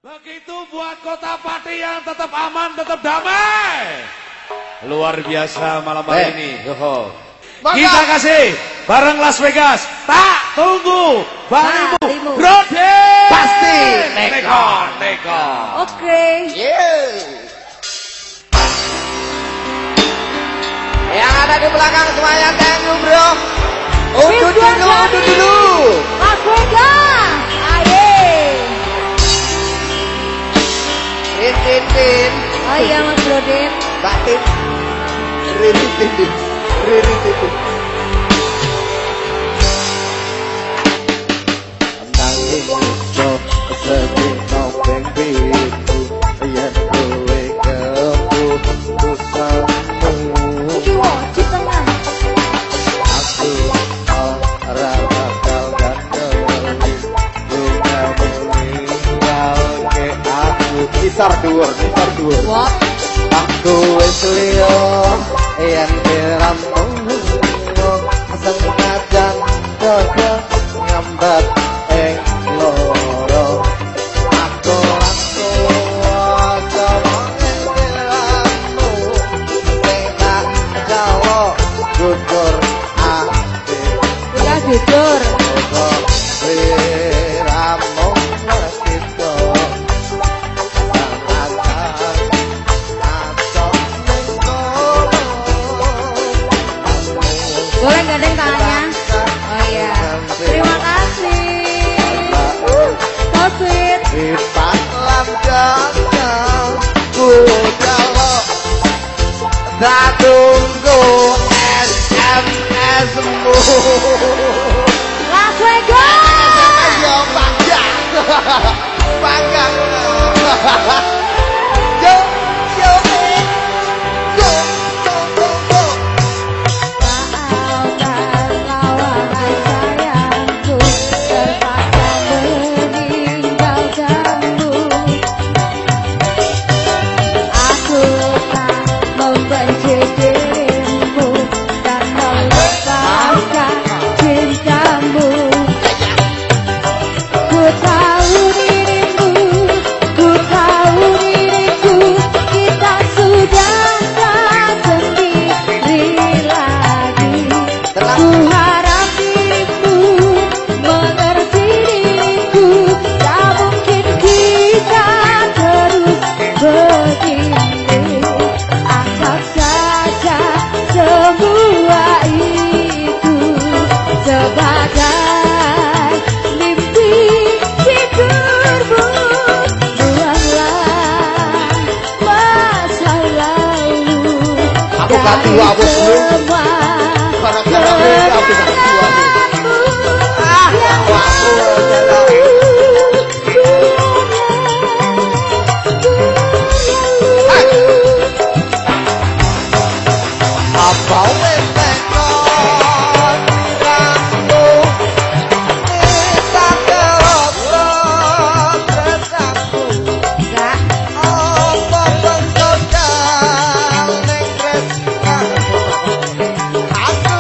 Begitu buat Kota Pati yang tetap aman, tetap damai. Luar biasa malam hari ini. Kita kasih bareng Las Vegas. Tak tunggu Bang Ibu Brode. Pasti Nekon. Oke. Yang ada di belakang semuanya thank you bro. Udah dulu. Las Vegas. Aye. Rin. Oh iya Mas Brodin. Batin. Rin. Nanging iso sedino ping pitu yen kowe kembu usahamu. Di tengah. Aku ora bakal ganti lungamu ninggalke aku. Nisar dhuwur. Wah. Aku wis liya yen dirampung sengajan dodo ngambat ing loro. Aku aja mengelamu sing tak jawa jujur ati. Ya jujur. Liramu resiko Boleh gandeng tangannya? Oh iya. Terima kasih. So sweet. Ipat lamjanya ku jalo tak tunggu SMS-mu. Las Vegas. Yo panggang. Maafkan lawangan sayangku, terpaksa meninggalkanmu. Aku tak membenci dirimu dan melepaskan cintamu. Ku tahu dirimu, kita sudah tak sendiri lagi. Ku harap dirimu mengerti diriku, tak mungkin kita terus begini. Anggap saja semua itu sebagai mimpi tidurmu. Buanglah masa lalu Aku gak tua, bos. semua Gara-gara aku gak tua. Apa wis tekon diramu bisa kelopot resaku. Apa pengkodang ning tresnamu. Aku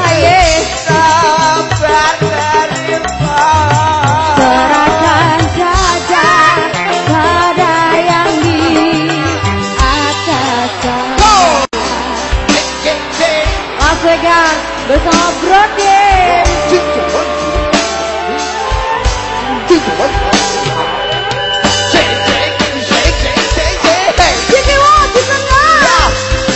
sabar dari serahkan saja pada yang di atas sana. Las Vegas bersama Brodin. Sini wah di tengah.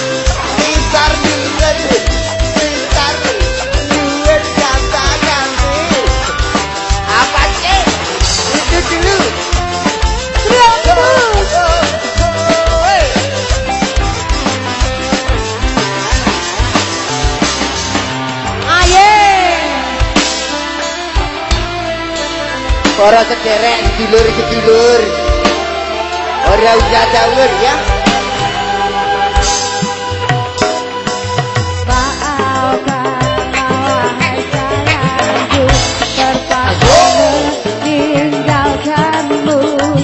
Para sederek sedulur. Ora usah dawur ya. Maafkan wahai sayangku, terpaksa meninggalkanmu.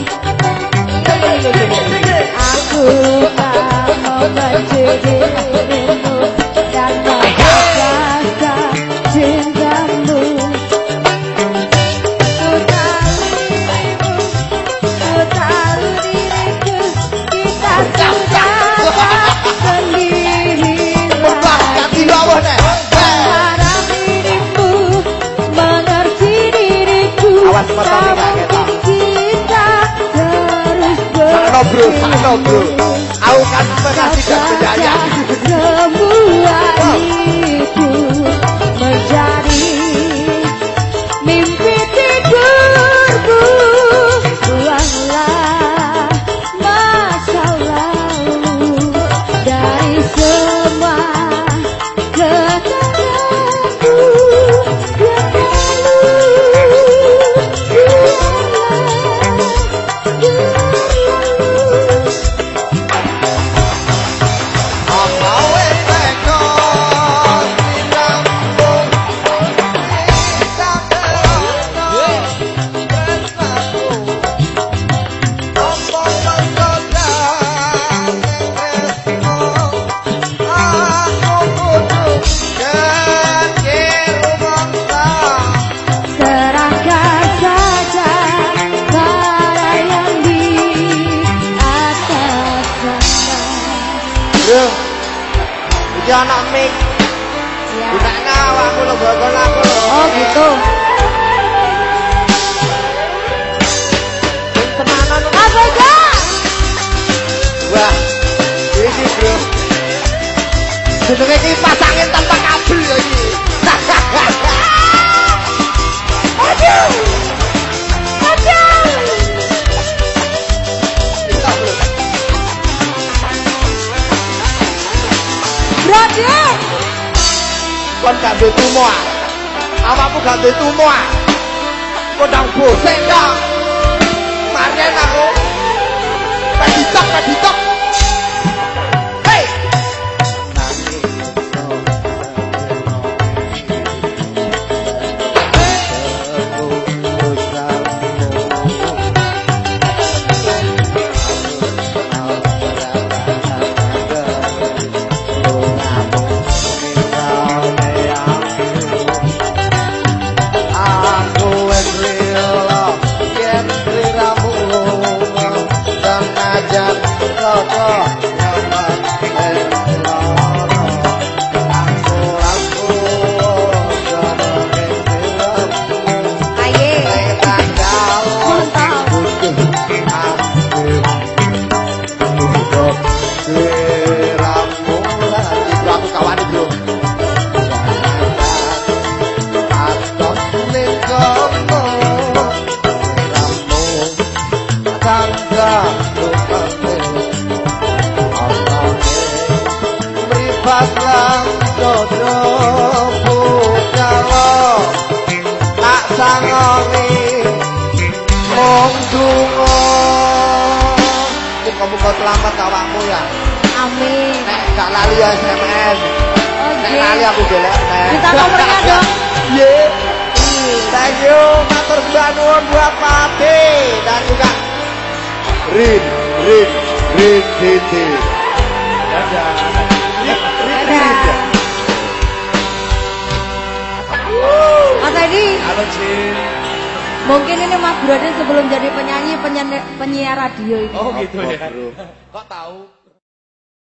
Aku tak membenci dirimu dan melepaskan cintamu. Ku tahu bro, sakno bro. Aku kan mengasih dan penyayang. Semua itu menjadi mimpi tidurku. Buanglah masa lalu dari semua kenanganku yang iki ana mic. Ya. Gunakna awakmu lho bokon aku. Oh gitu. Tenanan Apa itu? wah. Iki bro. Jenenge iki pasangin tanpa kabel ya iki. Aduh. Aduh. Bisa bro. Brother. Kon gak duwe tumo. Awakmu gak duwe tumo. Kodang bosek kok. Maren aku. Peditok. Hei. Muga selamat awakmu ya. Amin. Nek gak lali ya SMS. Nek Oke. lali aku golek. Minta nomornya dong. Ye. Thank you, matur nuwun buat Papi dan juga Rin Titi. Dadah. Mas Edi, Halo Cin. mungkin ini Mas Brodin sebelum jadi penyanyi penyiar radio ini. Oh gitu ya. Bro. Kok tahu?